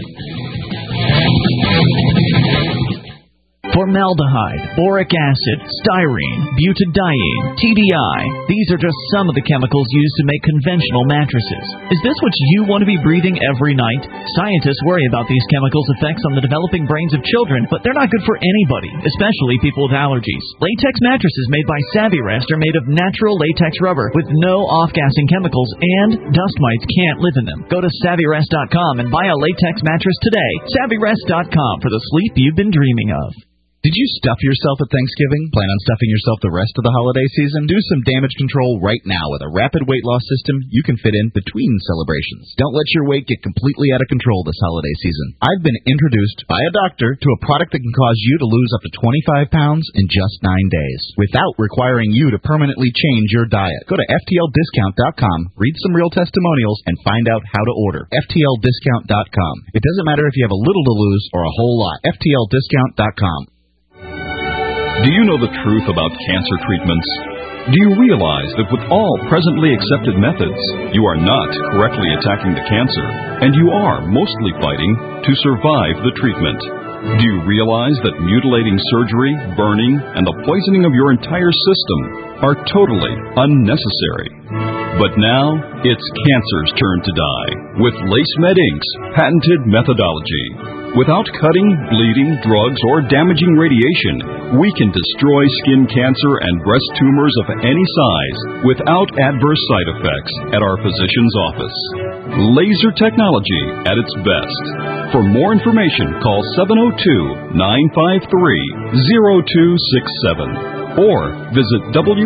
Formaldehyde, boric acid, styrene, butadiene, TDI. These are just some of the chemicals used to make conventional mattresses. Is this what you want to be breathing every night? Scientists worry about these chemicals' effects on the developing brains of children, but they're not good for anybody, especially people with allergies. Latex mattresses made by Savvyrest are made of natural latex rubber with no off-gassing chemicals, and dust mites can't live in them. Go to Savvyrest.com and buy a latex mattress today. Savvyrest.com for the sleep you've been dreaming of. Did you stuff yourself at Thanksgiving? Plan on stuffing yourself the rest of the holiday season? Do some damage control right now with a rapid weight loss system you can fit in between celebrations. Don't let your weight get completely out of control this holiday season. I've been introduced by a doctor to a product that can cause you to lose up to 25 pounds in just 9 days without requiring you to permanently change your diet. Go to FTLDiscount.com, read some real testimonials, and find out how to order. FTLDiscount.com. It doesn't matter if you have a little to lose or a whole lot. FTLDiscount.com. Do you know the truth about cancer treatments? Do you realize that with all presently accepted methods, you are not correctly attacking the cancer, and you are mostly fighting to survive the treatment? Do you realize that mutilating surgery, burning, and the poisoning of your entire system are totally unnecessary? But now, it's cancer's turn to die with LaceMed Inc.'s patented methodology. Without cutting, bleeding, drugs, or damaging radiation, we can destroy skin cancer and breast tumors of any size without adverse side effects at our physician's office. Laser technology at its best. For more information, call 702-953-0267. or visit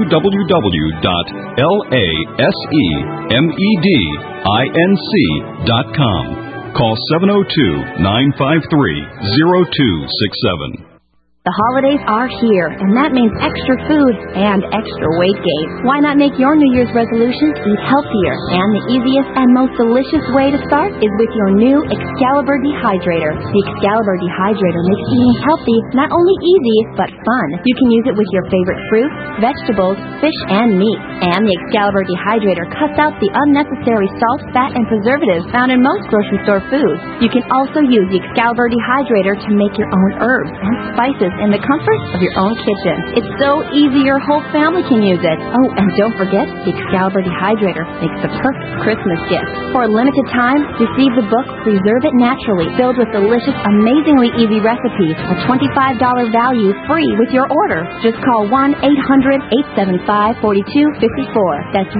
www.lasemedinc.com. Call 702-953-0267. The holidays are here, and that means extra food and extra weight gain. Why not make your New Year's resolution eat healthier? And the easiest and most delicious way to start is with your new Excalibur Dehydrator. The Excalibur Dehydrator makes eating healthy not only easy, but fun. You can use it with your favorite fruits, vegetables, fish, and meat. And the Excalibur Dehydrator cuts out the unnecessary salt, fat, and preservatives found in most grocery store foods. You can also use the Excalibur Dehydrator to make your own herbs and spices in the comfort of your own kitchen. It's so easy your whole family can use it. Oh, and don't forget, the Excalibur Dehydrator makes the perfect Christmas gift. For a limited time, receive the book Preserve It Naturally, filled with delicious, amazingly easy recipes. A $25 value free with your order. Just call 1-800-875-4254. That's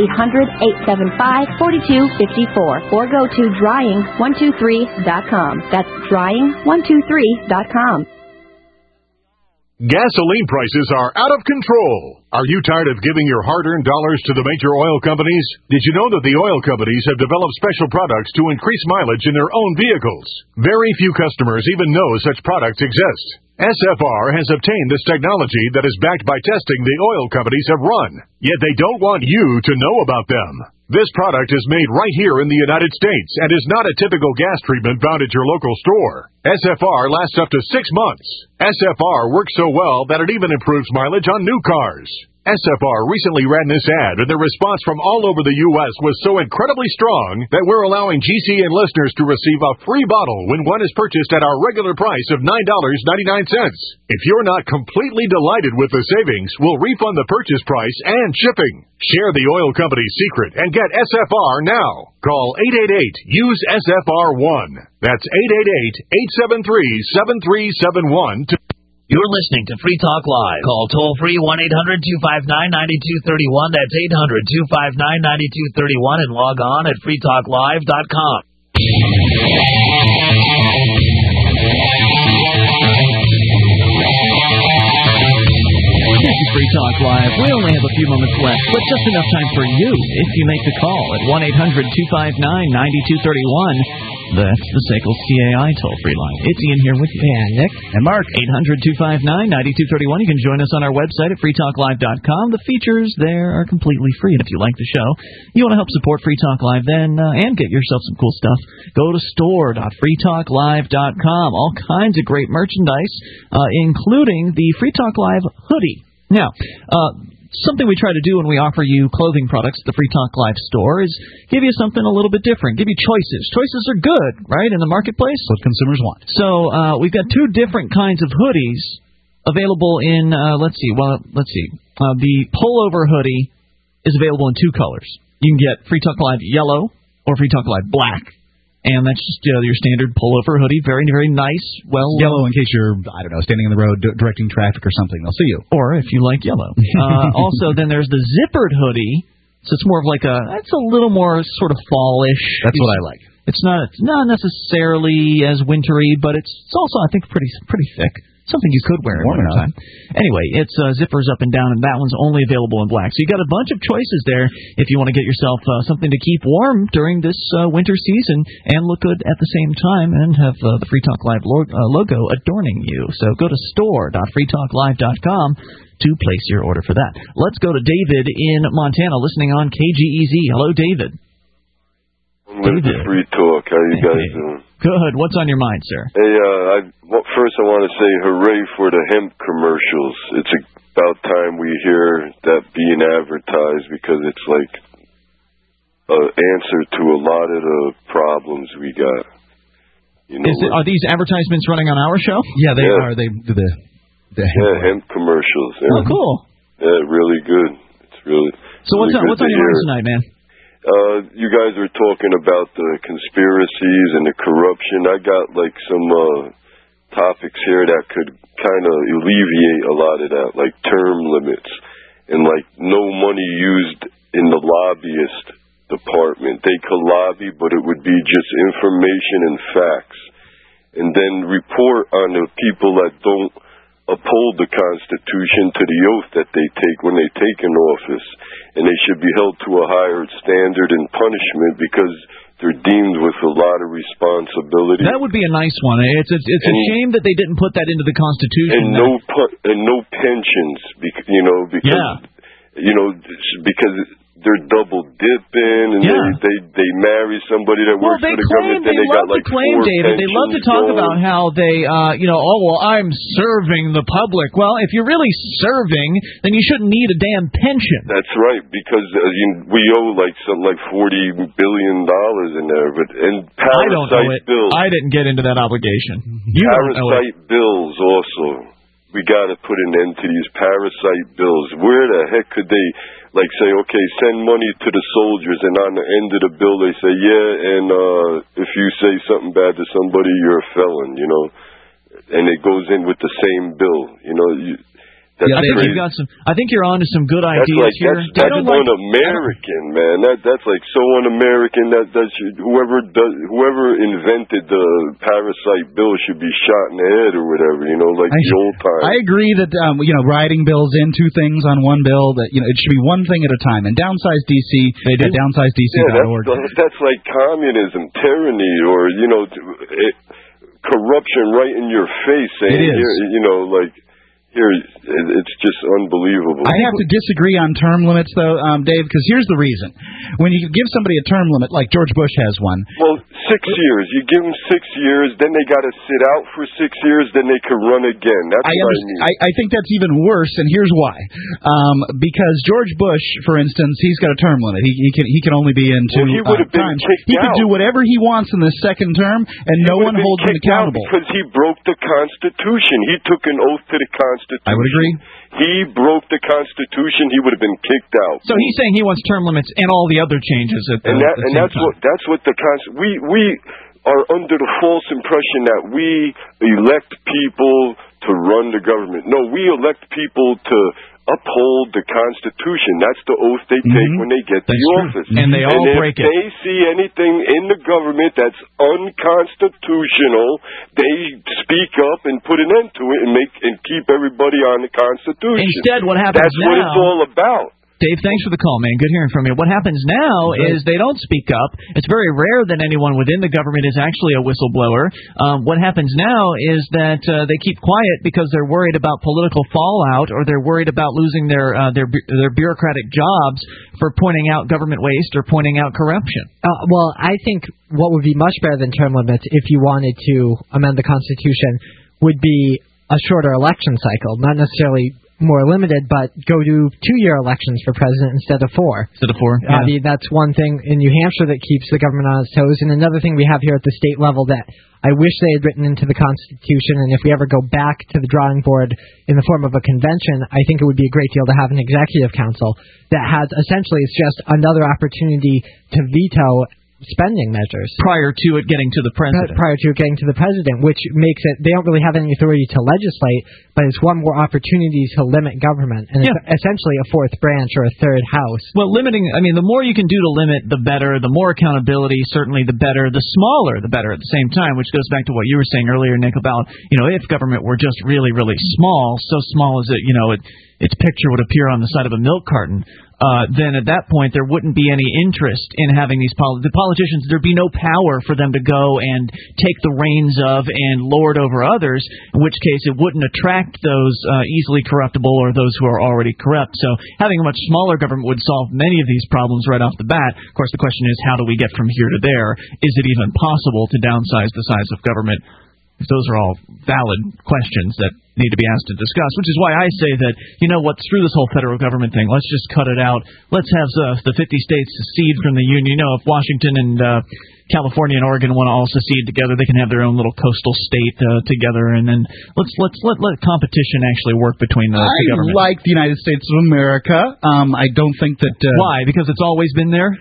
1-800-875-4254. Or go to drying123.com. That's drying123.com. Gasoline prices are out of control. Are you tired of giving your hard-earned dollars to the major oil companies? Did you know that the oil companies have developed special products to increase mileage in their own vehicles? Very few customers even know such products exist. SFR has obtained this technology that is backed by testing the oil companies have run, yet they don't want you to know about them. This product is made right here in the United States and is not a typical gas treatment found at your local store. SFR lasts up to 6 months. SFR works so well that it even improves mileage on new cars. SFR recently ran this ad, and the response from all over the U.S. was so incredibly strong that we're allowing GCN listeners to receive a free bottle when one is purchased at our regular price of $9.99. If you're not completely delighted with the savings, we'll refund the purchase price and shipping. Share the oil company's secret and get SFR now. Call 888-USE-SFR1. That's 888-873-7371 to... You're listening to Free Talk Live. Call toll-free 1-800-259-9231. That's 800-259-9231 and log on at freetalklive.com. This is Free Talk Live. We only have a few moments left, but just enough time for you if you make the call at 1-800-259-9231. That's the SACL CAI toll-free line. It's Ian here with you. And Nick. And Mark. 800-259-9231. You can join us on our website at freetalklive.com. The features there are completely free. And if you like the show, you want to help support Free Talk Live then and get yourself some cool stuff, go to store.freetalklive.com. All kinds of great merchandise, including the Free Talk Live hoodie. Now, something we try to do when we offer you clothing products at the Free Talk Live store is give you something a little bit different, give you choices. Choices are good, right, in the marketplace? What consumers want. So we've got two different kinds of hoodies available in, let's see. The pullover hoodie is available in two colors. You can get Free Talk Live yellow or Free Talk Live black. And that's just your standard pullover hoodie. Very, very nice. Well, yellow in case you're, standing in the road directing traffic or something. They'll see you. Or if you like yellow. Also, then there's the zippered hoodie. So it's more of like it's a little more sort of fallish. That's what I like. It's not necessarily as wintry, but it's also, I think, pretty thick. Something you could wear in wintertime. Anyway, it's zippers up and down, and that one's only available in black. So you got a bunch of choices there if you want to get yourself something to keep warm during this winter season and look good at the same time and have the Free Talk Live logo adorning you. So go to store.freetalklive.com to place your order for that. Let's go to David in Montana, listening on KGEZ. Hello, David. David. Free Talk. How you guys doing? Good. What's on your mind, sir? Hey, first I want to say hooray for the hemp commercials. It's about time we hear that being advertised because it's like an answer to a lot of the problems we got. You know, are these advertisements running on our show? Yeah, they are. They do the hemp commercials. Oh, cool. Yeah, really good. It's really. So what's on your mind tonight, man? You guys were talking about the conspiracies and the corruption. I got like some topics here that could kind of alleviate a lot of that, like term limits and like no money used in the lobbyist department. They could lobby, but it would be just information and facts. And then report on the people that don't uphold the Constitution to the oath that they take when they take an office, and they should be held to a higher standard and punishment because they're deemed with a lot of responsibility. That would be a nice one. It's a shame that they didn't put that into the Constitution. And no pensions, because they're double dipping, and they marry somebody that works for the government. Then they got like four David. They love to talk about how they, I'm serving the public. Well, if you're really serving, then you shouldn't need a damn pension. That's right, because we owe like something like $40 billion in there. I don't know it. Bills. I didn't get into that obligation. Parasite bills also. We got to put an end to these parasite bills. Where the heck could they, say, okay, send money to the soldiers, and on the end of the bill they say, and if you say something bad to somebody, you're a felon, and it goes in with the same bill, That's crazy. I think you're on to some good ideas here. That's un-American, man. That's like so un-American. Whoever invented the parasite bill should be shot in the head or whatever. The old time. I agree that writing bills into things on one bill. That it should be one thing at a time. And Downsize DC at downsizedc.org. That's like communism, tyranny, or corruption right in your face. Saying, it is. Here, it's just unbelievable. I have to disagree on term limits, though, Dave, because here's the reason. When you give somebody a term limit, like George Bush has one. Well, 6 years. You give them 6 years, then they got to sit out for 6 years, then they can run again. That's what I mean. I think that's even worse, and here's why. Because George Bush, for instance, he's got a term limit. He can only be in two times. He could do whatever he wants in the second term, and no one holds him accountable. Because he broke the Constitution. He took an oath to the Constitution. I would agree. He broke the Constitution. He would have been kicked out. So he's saying he wants term limits and all the other changes at the same time. That's what the Constitution. We are under the false impression that we elect people to run the government. No, we elect people to uphold the Constitution. That's the oath they take when they get to the office. And they all break it. If they see anything in the government that's unconstitutional, they speak up and put an end to it and keep everybody on the Constitution. Instead, what happens That's what it's all about. Dave, thanks for the call, man. Good hearing from you. What happens now is they don't speak up. It's very rare that anyone within the government is actually a whistleblower. What happens now is that they keep quiet because they're worried about political fallout, or they're worried about losing their bureaucratic jobs for pointing out government waste or pointing out corruption. Well, I think what would be much better than term limits, if you wanted to amend the Constitution, would be a shorter election cycle, not necessarily more limited, but go to 2-year elections for president instead of 4. Instead of 4, yeah. I mean, that's one thing in New Hampshire that keeps the government on its toes. And another thing we have here at the state level that I wish they had written into the Constitution, and if we ever go back to the drawing board in the form of a convention, I think it would be a great deal to have an executive council that has essentially, it's just another opportunity to veto spending measures prior to it getting to the president. Which makes it, they don't really have any authority to legislate, but it's one more opportunity to limit government, and it's essentially a fourth branch or a third house. Well, the more you can do to limit, the better. The more accountability, certainly the better. The smaller, the better at the same time, which goes back to what you were saying earlier, Nick, about, if government were just really, really small, so small as its picture would appear on the side of a milk carton, then at that point there wouldn't be any interest in having the politicians. There'd be no power for them to go and take the reins of and lord over others, in which case it wouldn't attract those easily corruptible or those who are already corrupt. So having a much smaller government would solve many of these problems right off the bat. Of course, the question is, how do we get from here to there? Is it even possible to downsize the size of government? Those are all valid questions that need to be asked and discussed, which is why I say that, screw this whole federal government thing. Let's just cut it out. Let's have the 50 states secede from the Union. If Washington and California and Oregon want to all secede together, they can have their own little coastal state together, and then let's let competition actually work between the government. I like the United States of America. I don't think that... Why? Because it's always been there?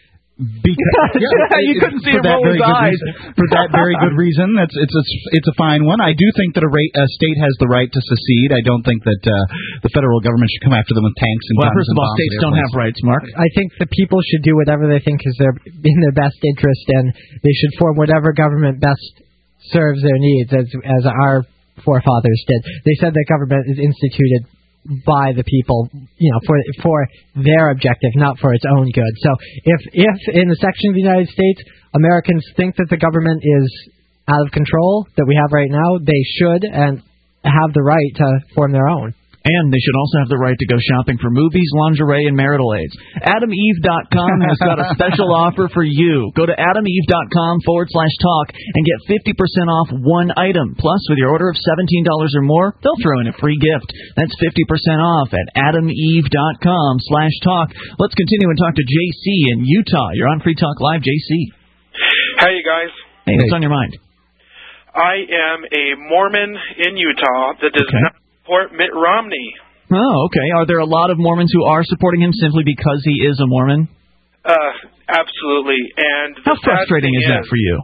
Because you couldn't see him roll his eyes. For that very good reason, it's a fine one. I do think that a state has the right to secede. I don't think that the federal government should come after them with tanks and guns. First of all, states don't have rights, Mark. I think the people should do whatever they think is in their best interest, and they should form whatever government best serves their needs. As our forefathers did. They said that government is instituted by the people, for their objective, not for its own good. So if in a section of the United States Americans think that the government is out of control that we have right now, they should and have the right to form their own. And they should also have the right to go shopping for movies, lingerie, and marital aids. AdamEve.com has got a special offer for you. Go to AdamEve.com/talk and get 50% off one item. Plus, with your order of $17 or more, they'll throw in a free gift. That's 50% off at AdamEve.com/talk. Let's continue and talk to JC in Utah. You're on Free Talk Live, JC. Hey, you guys. Hey, what's on your mind? I am a Mormon in Utah that does not support Mitt Romney. Oh, okay. Are there a lot of Mormons who are supporting him simply because he is a Mormon? Absolutely. And how frustrating is that for you?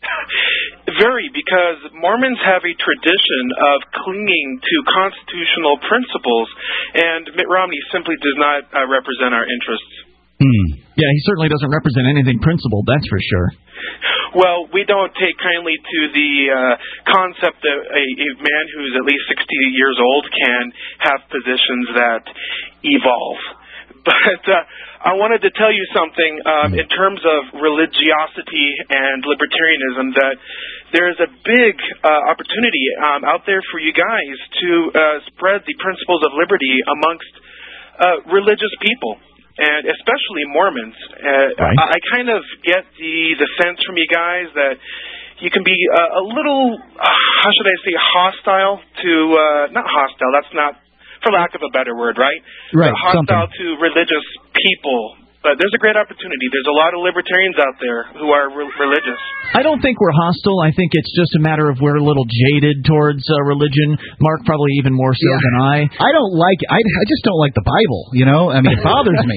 Very, because Mormons have a tradition of clinging to constitutional principles, and Mitt Romney simply does not represent our interests. Yeah, he certainly doesn't represent anything principled, that's for sure. Well, we don't take kindly to the concept that a man who's at least 60 years old can have positions that evolve. But I wanted to tell you something in terms of religiosity and libertarianism, that there's a big opportunity out there for you guys to spread the principles of liberty amongst religious people. And especially Mormons. I kind of get the sense from you guys that you can be a little, how should I say, hostile to, not hostile, that's not, for lack of a better word, right? Right, hostile to religious people. But there's a great opportunity. There's a lot of libertarians out there who are religious. I don't think we're hostile. I think it's just a matter of we're a little jaded towards religion. Mark probably even more so than I. I don't like. I just don't like the Bible. I mean, it bothers me.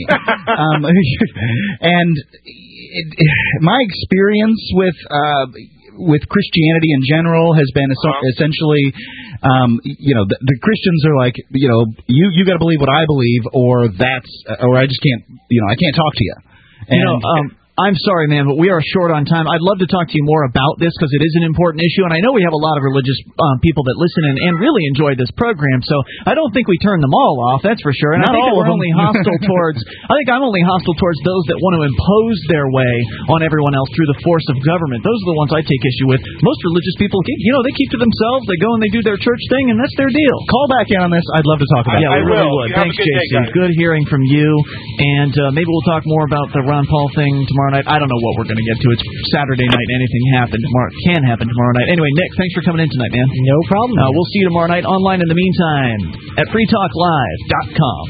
And my experience with Christianity in general has been essentially, the Christians are like, you got to believe what I believe, or I just can't, I can't talk to you. And, I'm sorry, man, but we are short on time. I'd love to talk to you more about this because it is an important issue, and I know we have a lot of religious people that listen and really enjoy this program, so I don't think we turn them all off, that's for sure. And I think we're only hostile towards, I think I'm only hostile towards those that want to impose their way on everyone else through the force of government. Those are the ones I take issue with. Most religious people, they keep to themselves, they go and they do their church thing, and that's their deal. Call back in on this. I'd love to talk about it. Yeah, we really would. Thanks, JC. Good hearing from you, and maybe we'll talk more about the Ron Paul thing tomorrow night. I don't know what we're going to get to. It's Saturday night. Anything can happen tomorrow night. Anyway, Nick, thanks for coming in tonight, man. No problem. We'll see you tomorrow night online in the meantime at freetalklive.com.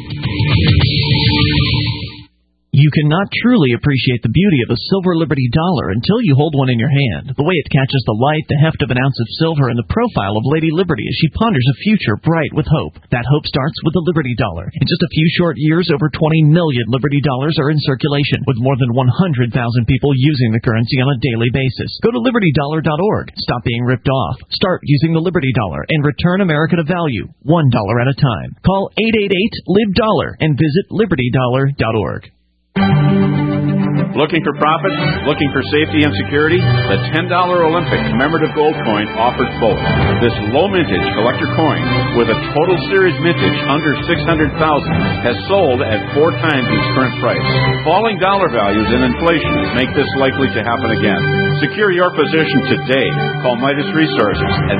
You cannot truly appreciate the beauty of a silver Liberty dollar until you hold one in your hand. The way it catches the light, the heft of an ounce of silver, and the profile of Lady Liberty as she ponders a future bright with hope. That hope starts with the Liberty dollar. In just a few short years, over 20 million Liberty dollars are in circulation, with more than 100,000 people using the currency on a daily basis. Go to LibertyDollar.org. Stop being ripped off. Start using the Liberty dollar and return America to value, $1 at a time. Call 888-LIB-DOLLAR and visit LibertyDollar.org. Looking for profits? Looking for safety and security? The $10 Olympic commemorative gold coin offers both. This low mintage collector coin with a total series mintage under $600,000 has sold at 4 times its current price. Falling dollar values and inflation make this likely to happen again. Secure your position today. Call Midas Resources at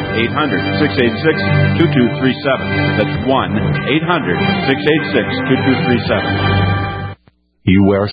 1-800-686-2237. That's 1-800-686-2237. You wear